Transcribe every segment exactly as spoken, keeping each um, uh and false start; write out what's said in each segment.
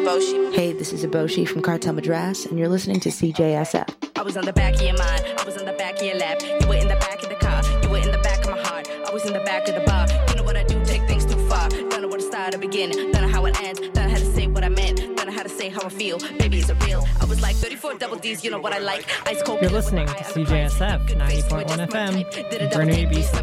Eboshi. Hey, this is Eboshi from Cartel Madras, and you're listening to C J S F. I was on the back of your mind, I was on the back of your lap. You were in the back of the car, you were in the back of my heart. I was in the back of the bar. You know what I do, take things too far. Don't know where to start or begin, don't know how it ends. Don't know how to say what I meant, don't know how to say how I feel. Baby, is it real? I was like thirty-four double D's, you know what I like. Ice cold. You're listening to C J S F ninety point one F M, Burnaby, B C.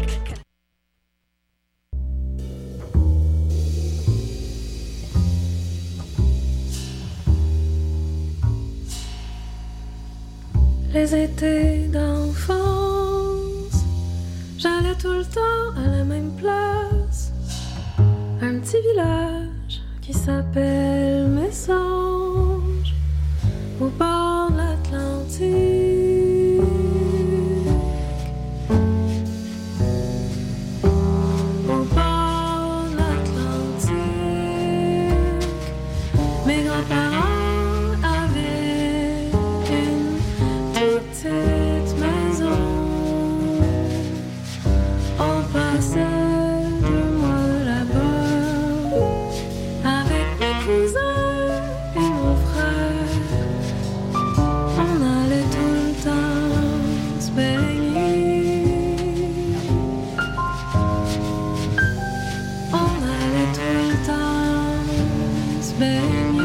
Les étés d'enfance, j'allais tout le temps à la même place. Un petit village qui s'appelle Messanges, au bord de l'Atlantique. Au bord de l'Atlantique, mes grands-parents cette maison, on passait deux mois là-bas avec mes cousins et mon frère. On allait tout le temps se baigner. On allait tout le temps se baigner.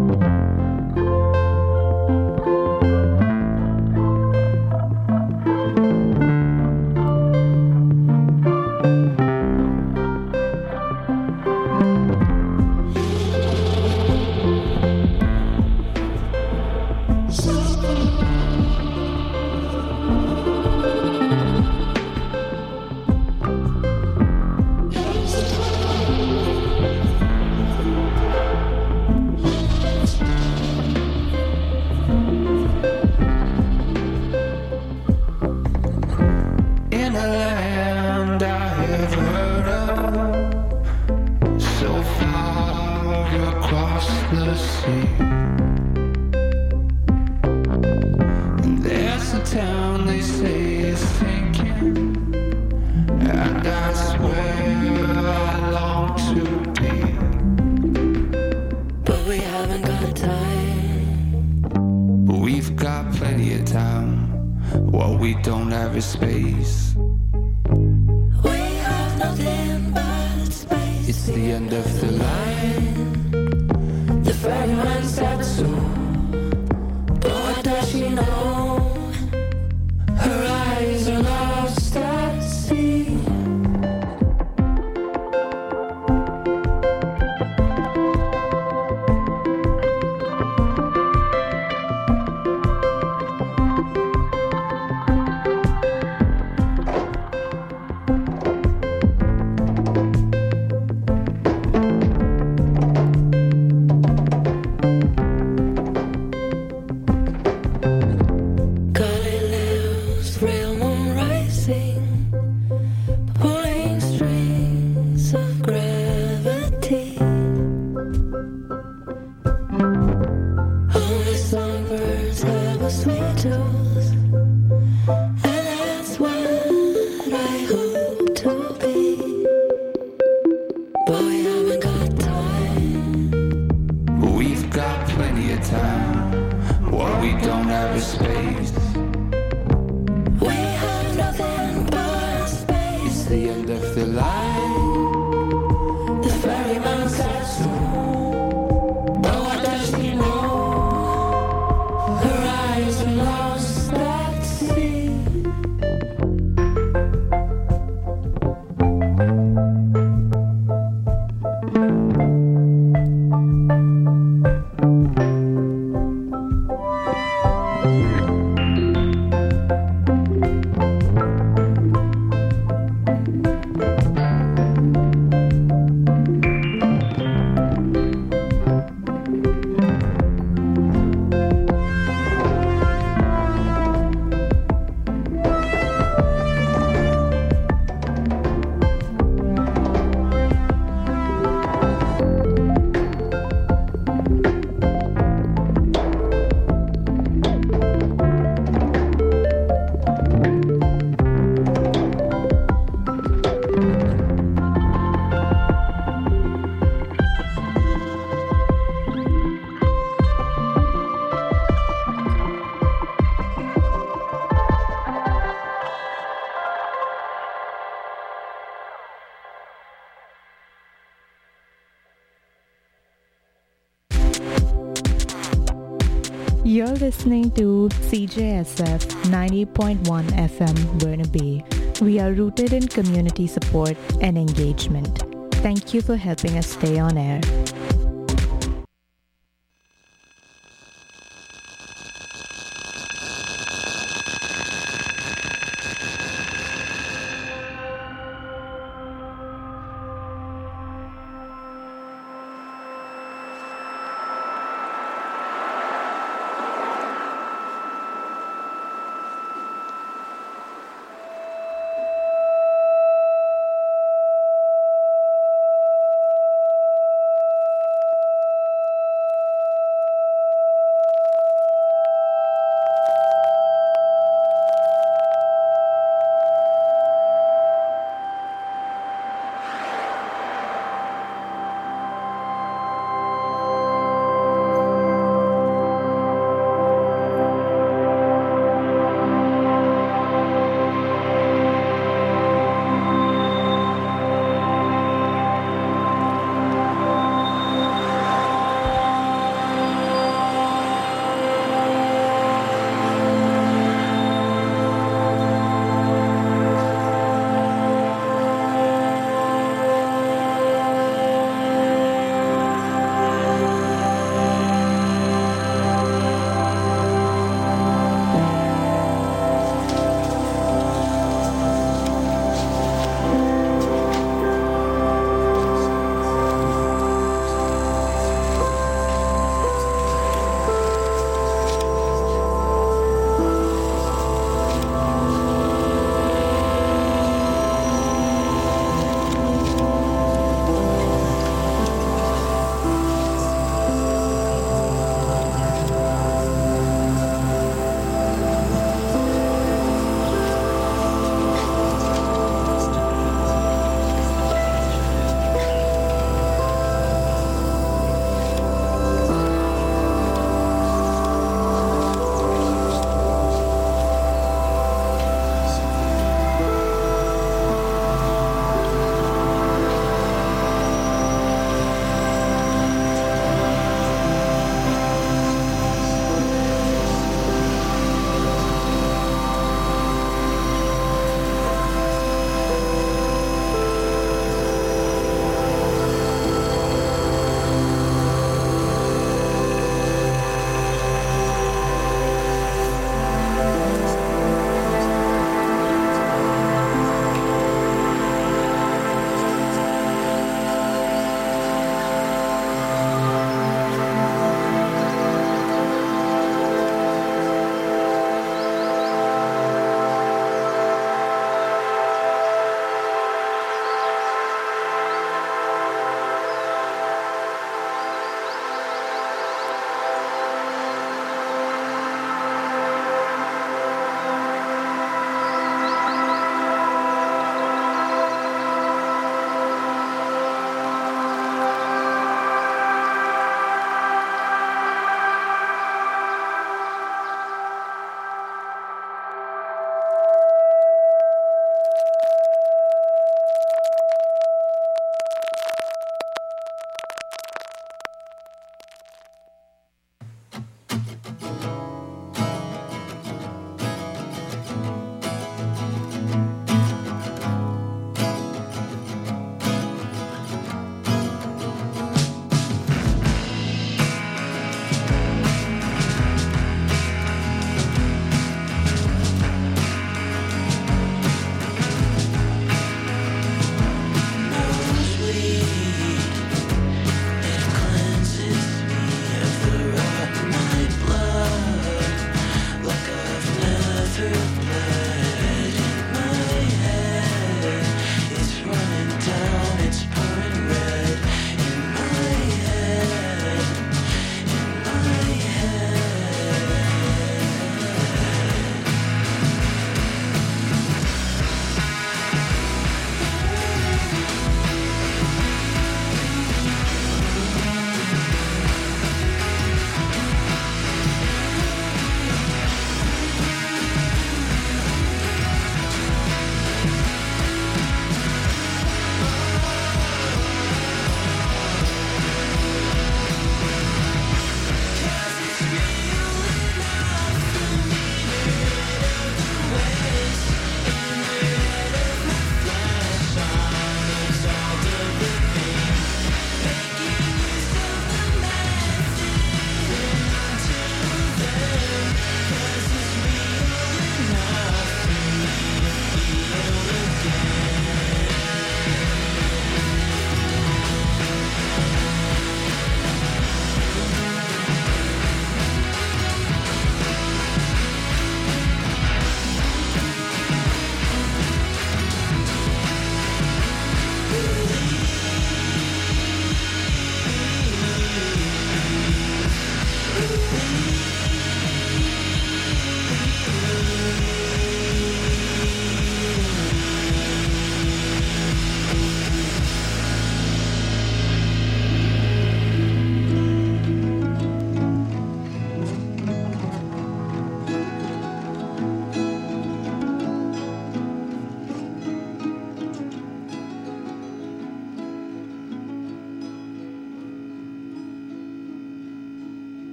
You're listening to C J S F ninety point one F M Burnaby. We are rooted in community support and engagement. Thank you for helping us stay on air.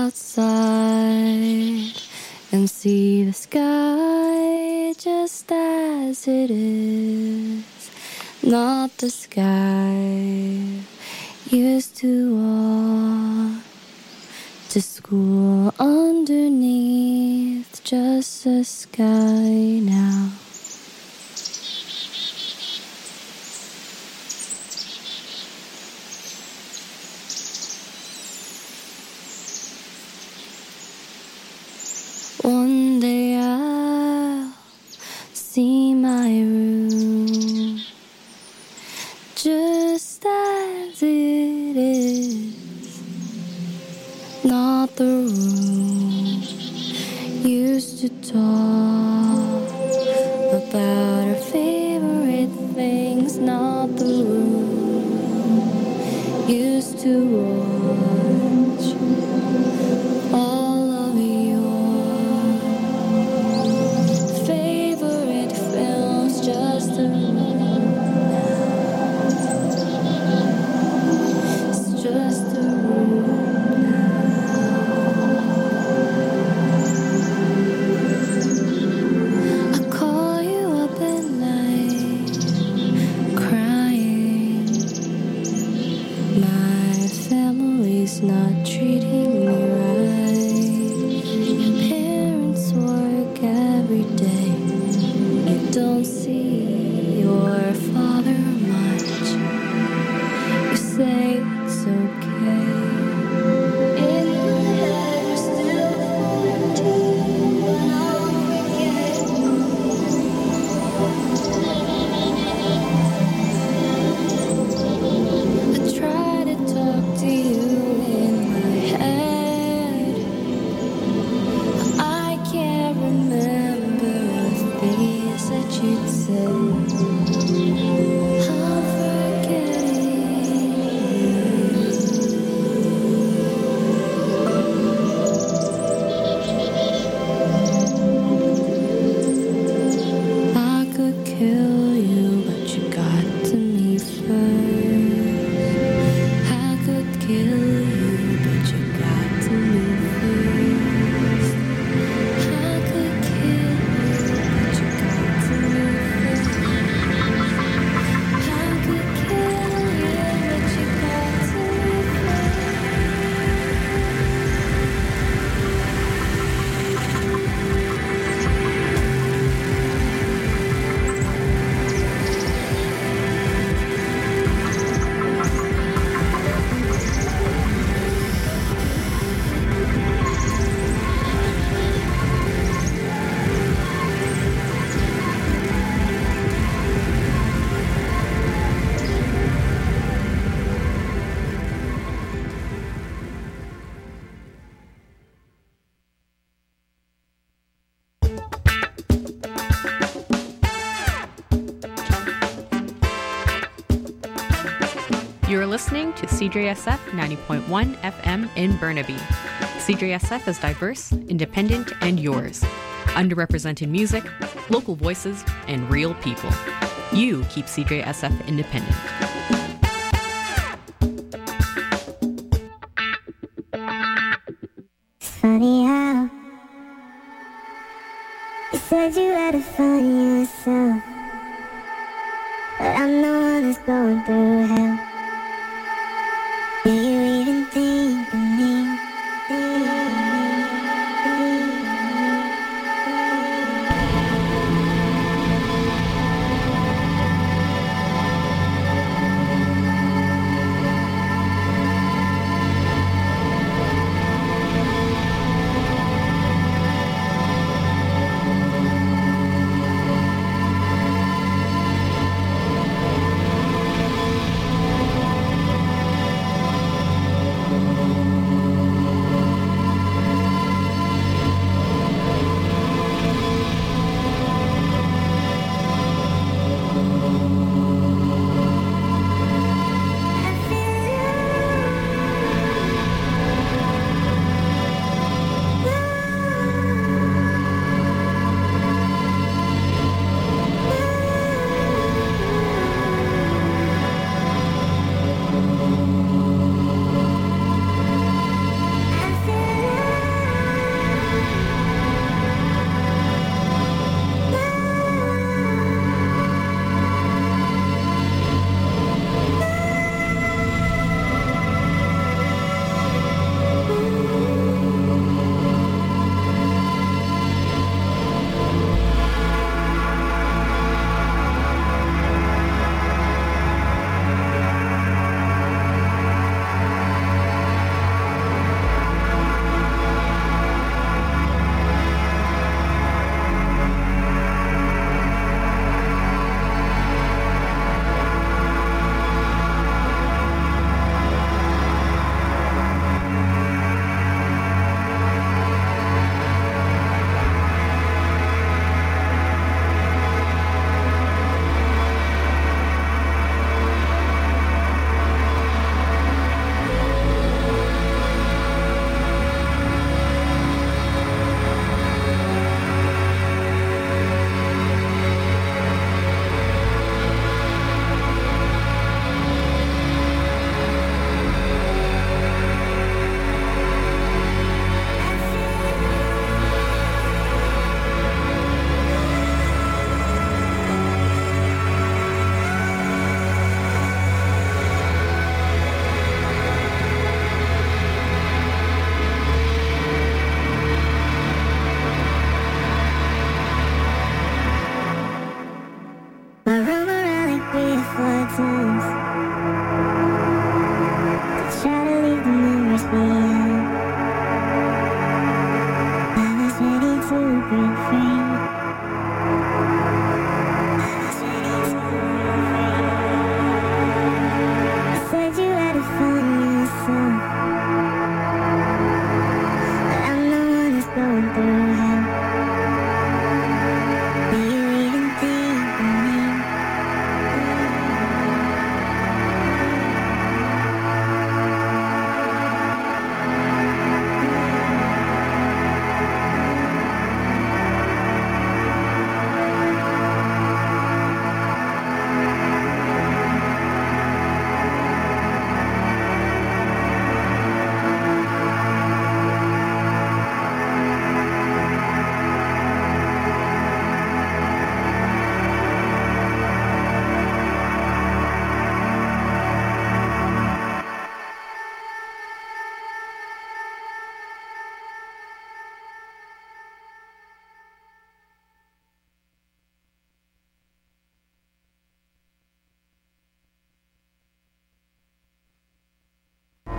outside and see the sky just as it is, not the sky used to walk to school underneath, just the sky now. One day I'll see my room just as it is, not the room used to talk about our favorite things, not the room used to watch all of your favorite films, just the room now. It's just the room. Not treating me right. Your parents work every day. You don't see your father much. You say it's okay. In my head you're still fourteen, but I'll forget. I try to talk to you. You'd say, I'm forgetting. I could kill you, but you got to me first. I could kill you, but you got to me first. I could kill you, but you got to me first. I could kill you, but you got to me You're listening to C J S F ninety point one F M in Burnaby. C J S F is diverse, independent, and yours. Underrepresented music, local voices, and real people. You keep C J S F independent. It's funny how you said you had to find yourself, but I'm the one that's going through hell.